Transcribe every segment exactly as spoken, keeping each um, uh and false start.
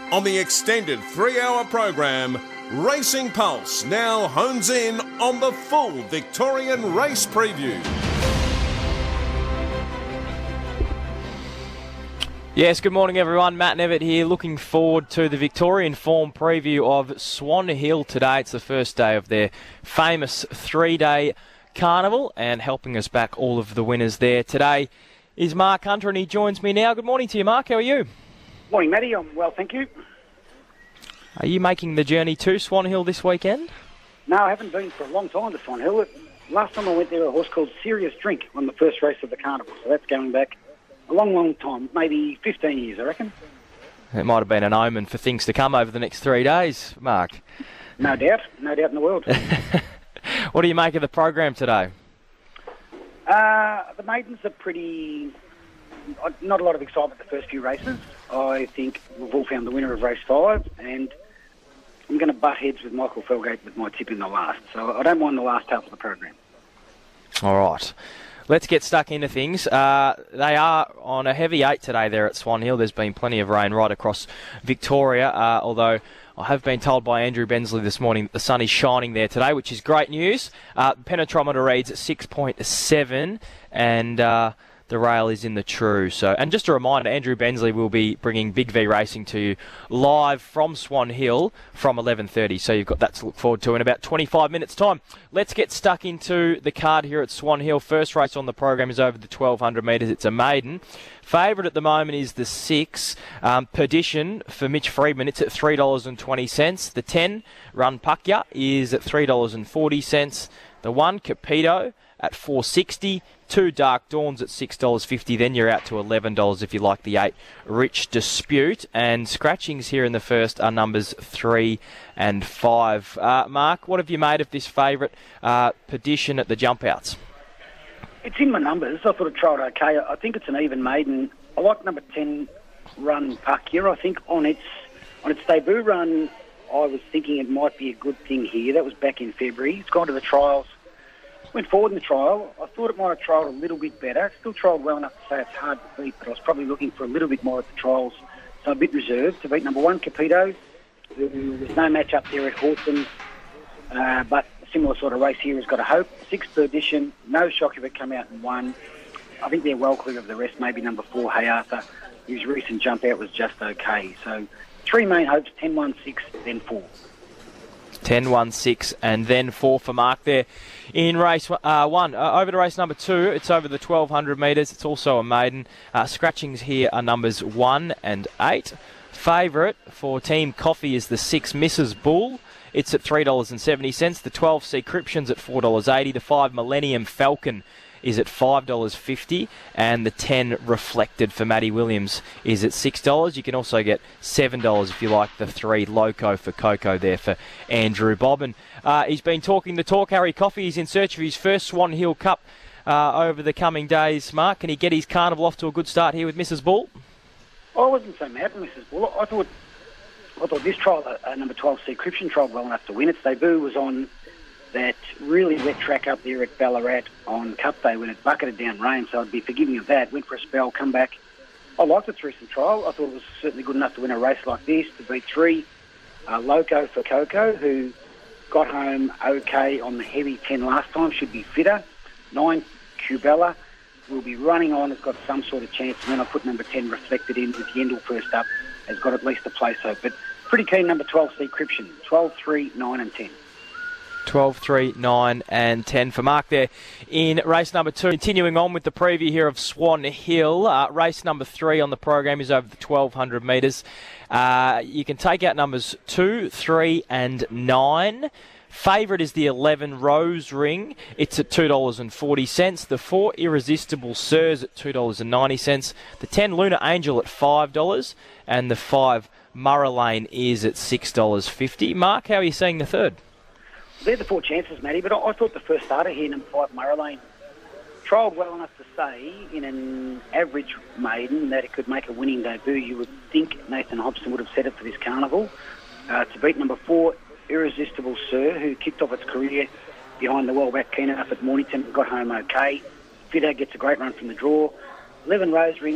On the extended three-hour program, Racing Pulse now hones in on the full Victorian race preview. Yes, good morning everyone. Matt Nevitt here, looking forward to the Victorian form preview of Swan Hill today. It's the first day of their famous three-day carnival, and helping us back all of the winners there today is Mark Hunter, and he joins me now. Good morning to you, Mark. How are you? Morning, Matty. I'm well, thank you. Are you making the journey to Swan Hill this weekend? No, I haven't been for a long time to Swan Hill. Last time I went there, a horse called Serious Drink won the first race of the carnival, so that's going back a long, long time, maybe fifteen years, I reckon. It might have been an omen for things to come over the next three days, Mark. No doubt, no doubt in the world. What do you make of the program today? Uh, the maidens are pretty... Not a lot of excitement the first few races. I think we've all found the winner of race five, and I'm going to butt heads with Michael Felgate with my tip in the last. So I don't mind the last half of the program. All right. Let's get stuck into things. Uh, they are on a heavy eight today there at Swan Hill. There's been plenty of rain right across Victoria, uh, although I have been told by Andrew Bensley this morning that the sun is shining there today, which is great news. Uh, penetrometer reads at six point seven, and Uh, the rail is in the true. So, and just a reminder, Andrew Bensley will be bringing Big V Racing to you live from Swan Hill from eleven thirty. So you've got that to look forward to in about twenty-five minutes' time. Let's get stuck into the card here at Swan Hill. First race on the program is over the twelve hundred metres. It's a maiden. Favourite at the moment is the six, um, Perdition for Mitch Freedman. It's at three dollars twenty. The ten, Run Pakya, is at three dollars forty. The one, Capito, at four dollars sixty. Two Dark Dawns at six dollars fifty. Then you're out to eleven dollars if you like the eight, Rich Dispute. And scratchings here in the first are numbers three and five. Uh, Mark, what have you made of this favourite, uh, Perdition, at the jump outs? It's in my numbers. I thought it trialled okay. I think it's an even maiden. I like number ten, Run Pakya. I think on its on its debut run, I was thinking it might be a good thing here. That was back in February. It's gone to the trials. Went forward in the trial. I thought it might have trialled a little bit better. Still trialled well enough to say it's hard to beat, but I was probably looking for a little bit more at the trials, so a bit reserved to beat number one, Capito, who there's no match up there at Hawthorn, uh, but a similar sort of race here has got a hope. Six Perdition, no shock if it come out and won. I think they're well clear of the rest. Maybe number four, Hey Arthur, whose recent jump out was just okay. So three main hopes, ten, one, six, then four. ten, one, six, and then four for Mark there in race uh, one. Uh, over to race number two, it's over the twelve hundred metres. It's also a maiden. Uh, scratchings here are numbers one and eight. Favourite for Team Coffee is the six, Missus Bull. It's at three dollars seventy. The twelve, Secryption's at four dollars eighty. The five, Millennium Falcon, is at five dollars fifty, and the ten, Reflected for Matty Williams, is at six dollars. You can also get seven dollars if you like the three, Loco for Coco there for Andrew Bobbin. Uh, he's been talking the talk. Harry Coffey. He's in search of his first Swan Hill Cup uh, over the coming days. Mark, can he get his carnival off to a good start here with Missus Bull? I wasn't so mad with Missus Bull. I thought, I thought this trial, uh, number twelve, Secryption, trialled well enough to win. Its debut was on that really wet track up there at Ballarat on Cup Day when it bucketed down rain, so I'd be forgiving of that. Went for a spell, come back. I liked its recent trial. I thought it was certainly good enough to win a race like this, to beat three, uh, Loco for Coco, who got home okay on the heavy ten last time, should be fitter. Nine, Cubella, will be running on, has got some sort of chance, and then I put number ten, Reflected, in with Yendel first up, has got at least a place hope. But pretty keen number twelve, Secryption. twelve, three, nine and ten. twelve, three, nine and ten for Mark there in race number two. Continuing on with the preview here of Swan Hill. Uh, race number three on the program is over the twelve hundred metres. Uh, you can take out numbers two, three and nine. Favourite is the eleven, Rose Ring. It's at two dollars forty. The four, Irresistible Sirs, at two dollars ninety. The ten, Lunar Angel, at five dollars. And the five, Murray Lane, is at six dollars fifty. Mark, how are you seeing the third? They're the four chances, Matty, but I, I thought the first starter here, number five, Murray Lane, trialled well enough to say in an average maiden that it could make a winning debut. You would think Nathan Hobson would have set it for this carnival. Uh, to beat number four, Irresistible Sir, who kicked off its career behind the well-back keen up at Mornington, got home okay. Fitter gets a great run from the draw. eleven, Rose Ring, was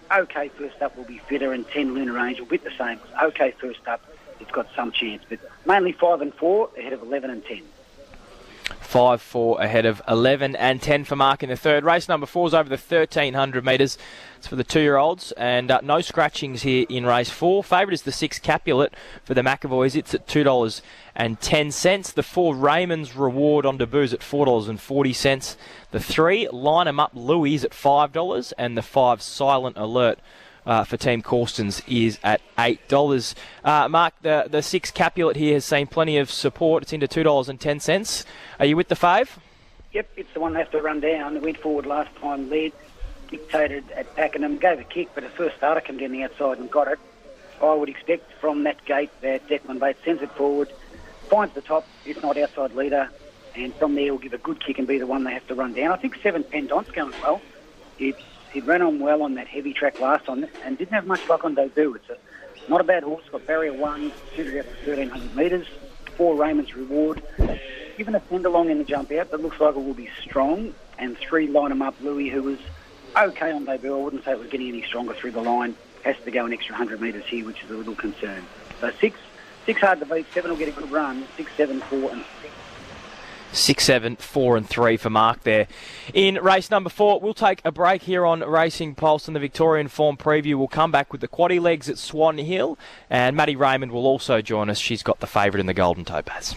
OK First Up will be fitter, and ten Lunar Angel bit the same. OK First Up, it's got some chance, but mainly five and four ahead of eleven and ten. five four ahead of eleven and ten for Mark in the third. Race number four is over the thirteen hundred metres. It's for the two-year-olds, and uh, no scratchings here in race four. Favourite is the six Capulet for the McAvoys. It's at two dollars ten. The four Raymond's Reward on debuts at four dollars forty. The three Line 'em Up Louis at five dollars, and the five Silent Alert Uh, for Team Corstons is at eight dollars. Uh, Mark, the, the six Capulet here has seen plenty of support. It's into two dollars ten. Are you with the fave? Yep, it's the one they have to run down. It went forward last time, led, dictated at Pakenham, gave a kick, but the first starter came down the outside and got it. I would expect from that gate that Declan Bates sends it forward, finds the top, if not outside leader, and from there will give a good kick and be the one they have to run down. I think seven Pendant's going well. It's It ran on well on that heavy track last time and didn't have much luck on debut. It's a, not a bad horse. Got barrier one, suited out to thirteen hundred metres. Four Raymond's Reward. Given a send along in the jump out, that looks like it will be strong. And three Line 'em Up Louis, who was okay on debut. I wouldn't say it was getting any stronger through the line. Has to go an extra one hundred metres here, which is a little concern. So six, six hard to beat. Seven will get a good run. Six, seven, four, and six. Six, seven, four and three for Mark there. In race number four, we'll take a break here on Racing Pulse and the Victorian Form Preview. We'll come back with the quaddie legs at Swan Hill, and Maddie Raymond will also join us. She's got the favourite in the Golden Topaz.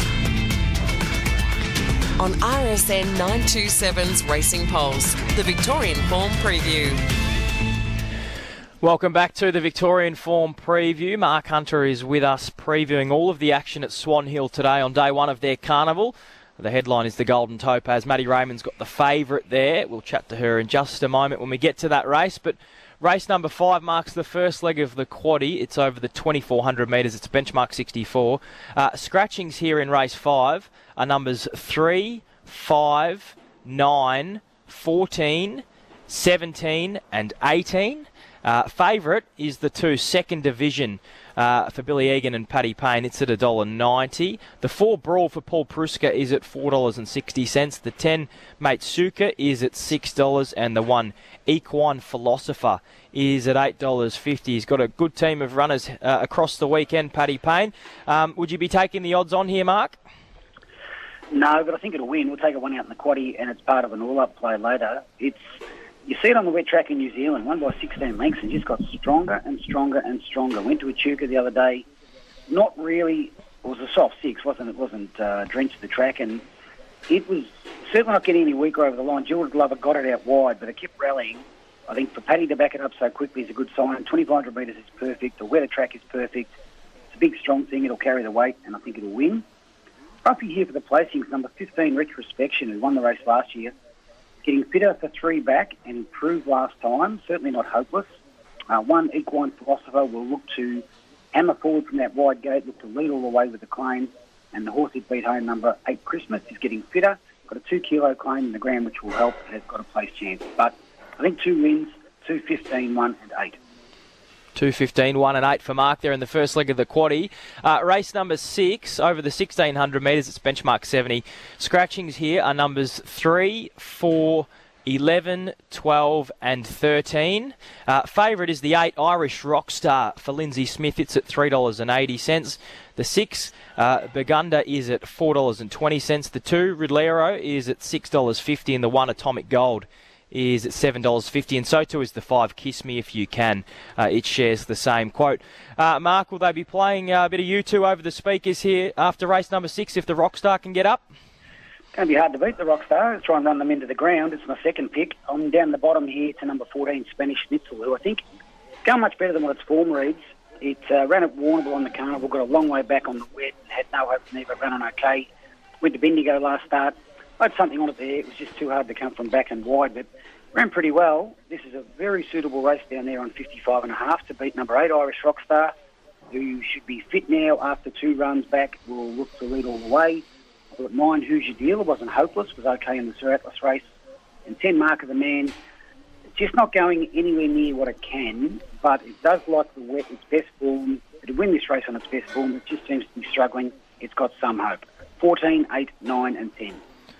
On R S N nine twenty-seven's Racing Pulse, the Victorian Form Preview. Welcome back to the Victorian Form Preview. Mark Hunter is with us previewing all of the action at Swan Hill today on day one of their carnival. The headline is the Golden Topaz. Maddie Raymond's got the favourite there. We'll chat to her in just a moment when we get to that race. But race number five marks the first leg of the quaddie. It's over the twenty-four hundred metres. It's benchmark sixty-four. Uh, scratchings here in race five are numbers three, five, nine, fourteen, seventeen and eighteen. Uh, favourite is the two second division uh, for Billy Egan and Paddy Payne. It's at one dollar ninety. The four Brawl for Paul Pruska is at four dollars sixty. The ten Matsuka is at six dollars. And the one Equine Philosopher is at eight dollars fifty. He's got a good team of runners uh, across the weekend, Paddy Payne. Um, would you be taking the odds on here, Mark? No, but I think it'll win. We'll take a one out in the quaddie, and it's part of an all-up play later. It's You see it on the wet track in New Zealand, won by sixteen lengths, and just got stronger and stronger and stronger. Went to Echuca the other day, not really, it was a soft six, wasn't it? wasn't uh, drenched the track, and it was certainly not getting any weaker over the line. George Glover got it out wide, but it kept rallying. I think for Paddy to back it up so quickly is a good sign. twenty-five hundred metres is perfect. The wetter track is perfect. It's a big, strong thing. It'll carry the weight, and I think it'll win. Roughly here for the placings, number fifteen, Retrospection, who won the race last year. Getting fitter for three back and improved last time, certainly not hopeless. Uh, one Equine Philosopher will look to hammer forward from that wide gate, look to lead all the way with the claim. And the horse it beat home, number eight Christmas, is getting fitter. Got a two kilo claim in the ground, which will help. Has got a place chance. But I think two wins, two, fifteen, one and eight. two fifteen, one and eight for Mark there in the first leg of the quaddie. Uh, race number six, over the sixteen hundred metres, it's benchmark seventy. Scratchings here are numbers three, four, eleven, twelve and thirteen. Uh, favourite is the eight Irish Rockstar for Lindsay Smith. It's at three dollars eighty. The six uh, Burgunder is at four dollars twenty. The two Ridlero is at six dollars fifty, and the one Atomic Gold is at seven dollars fifty, and so too is the five Kiss Me If You Can. Uh, it shares the same quote. Uh, Mark, will they be playing uh, a bit of U two over the speakers here after race number six if the Rockstar can get up? Going to be hard to beat the Rockstar. Let's try and run them into the ground. It's my second pick. I'm down the bottom here to number fourteen, Spanish Schnitzel, who I think going much better than what its form reads. It uh, ran at Warrnambool on the carnival, got a long way back on the wet, had no hope to never run on okay. Went to Bendigo last start. I had something on it there. It was just too hard to come from back and wide, but ran pretty well. This is a very suitable race down there on fifty-five and a half to beat number eight, Irish Rockstar, who should be fit now after two runs back. Will look to lead all the way. I thought nine, Who's Your Deal? It wasn't hopeless, was okay in the Sir Atlas race. And ten, Mark of the Man. It's just not going anywhere near what it can, but it does like the wet, its best form. It'll win this race on its best form. It just seems to be struggling. It's got some hope. fourteen, eight, nine and ten.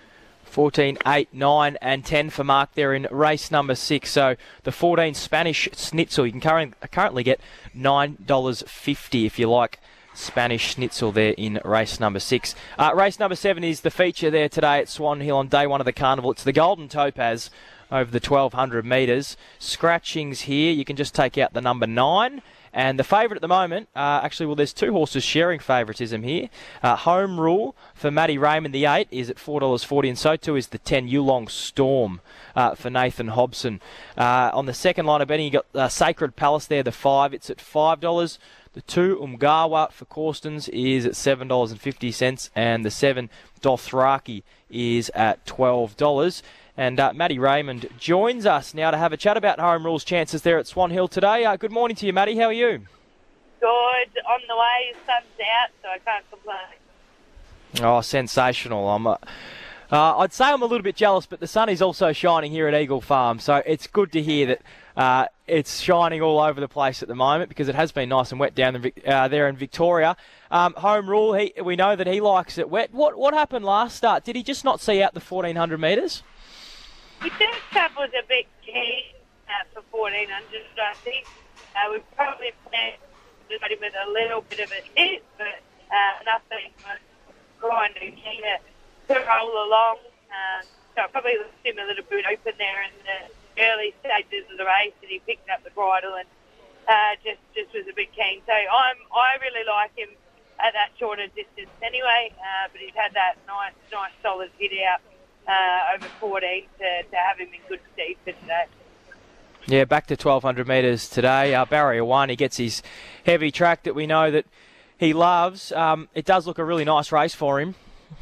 fourteen, eight, nine and ten for Mark there in race number six. So the fourteen Spanish Schnitzel, you can current, currently get nine dollars fifty if you like Spanish Schnitzel there in race number six. Uh, race number seven is the feature there today at Swan Hill on day one of the carnival. It's the Golden Topaz over the twelve hundred metres. Scratchings here, you can just take out the number nine. And the favourite at the moment, uh, actually, well, there's two horses sharing favouritism here. Uh, Home Rule for Matty Raymond, the eight, is at four dollars forty, and so too is the ten Yulong Storm uh, for Nathan Hobson. Uh, on the second line of betting, you got uh, Sacred Palace there, the five, it's at five dollars. The two Umgawa for Corstons is at seven dollars fifty, and the seven Dothraki is at twelve dollars. And uh, Matty Raymond joins us now to have a chat about Home Rule's chances there at Swan Hill today. Uh, good morning to you, Matty. How are you? Good. On the way, sun's out, so I can't complain. Oh, sensational. I'm, uh, uh, I'd say I'm a little bit jealous, but the sun is also shining here at Eagle Farm, so it's good to hear that uh, it's shining all over the place at the moment, because it has been nice and wet down the, uh, there in Victoria. Um, Home Rule, he, we know that he likes it wet. What, what happened last start? Did he just not see out the fourteen hundred metres? The first trap was a bit key uh, for fourteen hundred, I think. Uh, we probably planned to put him with a little bit of a hit, but uh, nothing was kind of key to, to roll along. Uh, so I probably left him a little bit open there in the early stages of the race, and he picked up the bridle and uh, just, just was a bit keen. So I'm, I really like him at that shorter distance anyway, uh, but he's had that nice, nice solid hit out Uh, over fourteen to, to have him in good stead for today. Yeah, back to twelve hundred metres today. Uh, barrier one, he gets his heavy track that we know that he loves. Um, it does look a really nice race for him.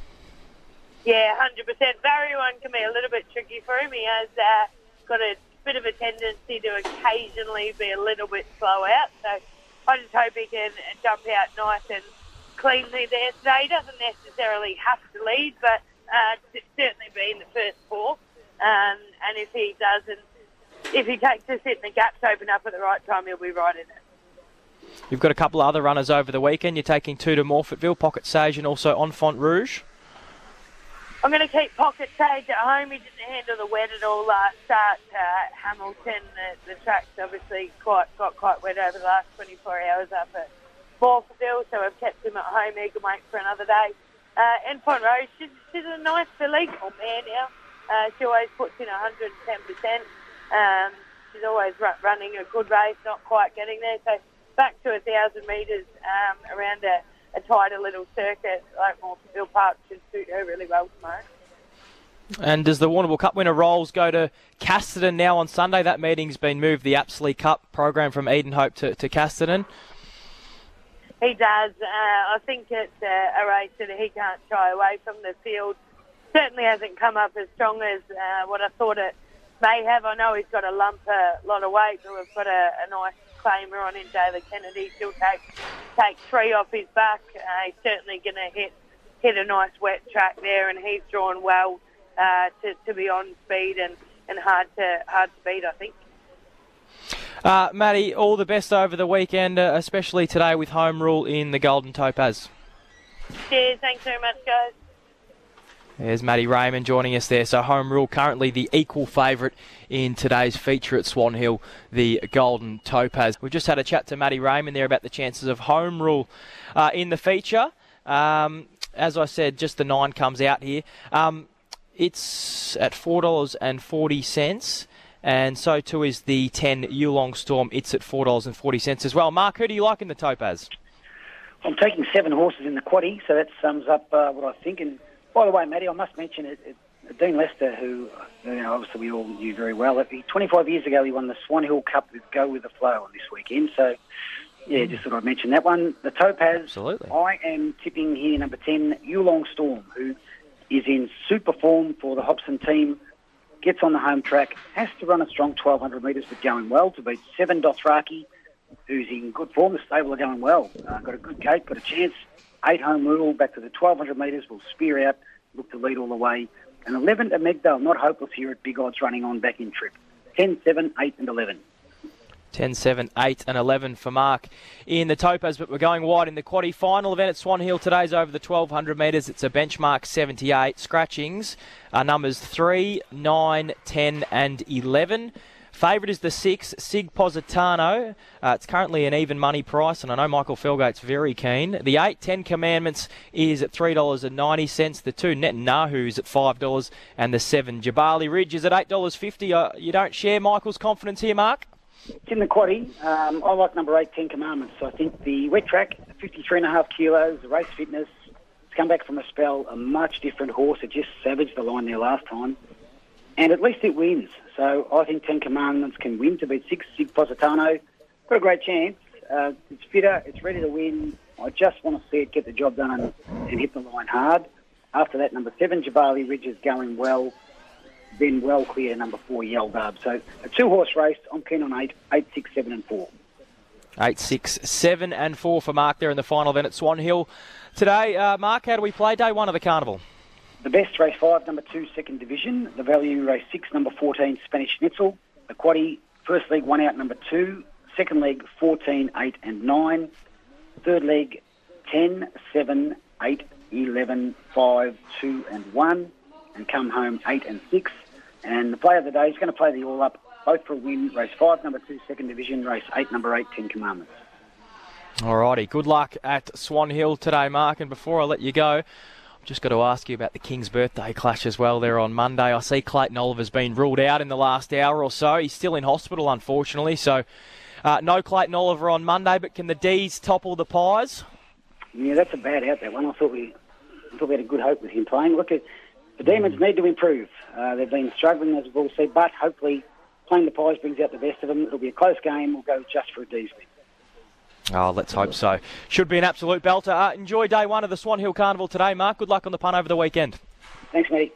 Yeah, one hundred percent. Barrier one can be a little bit tricky for him. He has uh, got a bit of a tendency to occasionally be a little bit slow out. So I just hope he can jump out nice and cleanly there today. He doesn't necessarily have to lead, but Uh, certainly be in the first four, um, and if he doesn't, if he takes a sit and the gaps open up at the right time, he'll be right in it. You've got a couple of other runners over the weekend. You're taking two to Morfettville, Pocket Sage, and also Enfant Rouge. I'm going to keep Pocket Sage at home. He didn't handle the wet at all last start. Uh, Hamilton, the, the track's obviously quite got quite wet over the last twenty-four hours up at Morfettville, so I've kept him at home. He can wait for another day. Uh, Enfant Rose, she's, she's a nice filly or mare now. Uh, she always puts in one hundred ten percent. Um, she's always ru- running a good race, not quite getting there. So back to one thousand metres um, around a, a tighter little circuit like Morfettville Park should suit her really well tomorrow. And does the Warrnambool Cup winner Rolls go to Casterton now on Sunday? That meeting's been moved, the Apsley Cup program from Edenhope to, to Casterton. He does. Uh, I think it's uh, a race that he can't shy away from. The field certainly hasn't come up as strong as uh, what I thought it may have. I know he's got a lump, a lot of weight, but we've got a, a nice claimer on in David Kennedy. He'll take take three off his back. Uh, he's certainly going to hit hit a nice wet track there, and he's drawn well uh, to, to be on speed and, and hard to hard to beat, I think. Uh, Matty, all the best over the weekend, uh, especially today with Home Rule in the Golden Topaz. Cheers, thanks very much, guys. There's Matty Raymond joining us there. So Home Rule currently the equal favourite in today's feature at Swan Hill, the Golden Topaz. We've just had a chat to Matty Raymond there about the chances of Home Rule uh, in the feature. Um, as I said, just the nine comes out here. Um, it's at four dollars forty. And so too is the ten Yulong Storm. It's at four dollars forty as well. Mark, who do you like in the Topaz? I'm taking seven horses in the quaddie, so that sums up uh, what I think. And by the way, Matty, I must mention it, it, Dean Lester, who you know, obviously we all knew very well. He, twenty-five years ago, he won the Swan Hill Cup with Go With The Flow on this weekend. So, yeah, just thought I'd mention that one. The Topaz, Absolutely. I am tipping here number ten, Yulong Storm, who is in super form for the Hobson team. Gets on the home track, has to run a strong twelve hundred metres, but going well to beat seven Dothraki, who's in good form. The stable are going well. Uh, got a good gate, got a chance. Eight Home Rule, back to the twelve hundred metres, will spear out, look to lead all the way. And eleven to Megdale, not hopeless here at big odds running on back in trip. ten, seven, eight and eleven. ten, seven, eight and eleven for Mark in the Topaz, but we're going wide in the quaddie. Final event at Swan Hill today's over the twelve hundred metres. It's a benchmark seventy-eight. Scratchings are numbers three, nine, ten and eleven. Favourite is the six, Sig Positano. Uh, it's currently an even money price, and I know Michael Felgate's very keen. The eight, Ten Commandments, is at three dollars ninety. The two, Netanyahu, is at five dollars. And the seven, Jabali Ridge, is at eight dollars fifty. Uh, you don't share Michael's confidence here, Mark? It's in the quaddie. Um, I like number eight, Ten Commandments. I think the wet track, fifty-three and a half kilos, the race fitness, it's come back from a spell, a much different horse. It just savaged the line there last time. And at least it wins. So I think Ten Commandments can win to beat six, Sig Positano. Got a great chance. Uh, it's fitter. It's ready to win. I just want to see it get the job done and, and hit the line hard. After that, number seven, Jabali Ridge, is going well. Then well clear, number four, Yell Dub. So a two-horse race. I'm keen on eight, eight, six, seven and four. Eight, six, seven and four for Mark there in the final event at Swan Hill. Today, uh, Mark, how do we play day one of the carnival? The best, race five, number two, second division. The value, race six, number fourteen, Spanish Schnitzel. The quaddie, first leg, one out, number two. Second leg, fourteen, eight and nine. Third leg, ten, seven, eight, eleven, five, two and one. And come home, eight and six. And the play of the day is going to play the all-up, both for a win. Race five, number two, second division. Race eight, number eight, Ten Commandments. All righty, good luck at Swan Hill today, Mark. And before I let you go, just got to ask you about the King's birthday clash as well there on Monday. I see Clayton Oliver's been ruled out in the last hour or so. He's still in hospital, unfortunately. So uh, no Clayton Oliver on Monday, but can the D's topple the Pies? Yeah, that's a bad out, that one. I thought we, I thought we had a good hope with him playing. Look, at the Demons need to improve. Uh, they've been struggling, as we've all said, but hopefully playing the Pies brings out the best of them. It'll be a close game. We'll go just for a D's win. Oh, let's hope so. Should be an absolute belter. Uh, enjoy day one of the Swan Hill Carnival today, Mark. Good luck on the punt over the weekend. Thanks, mate.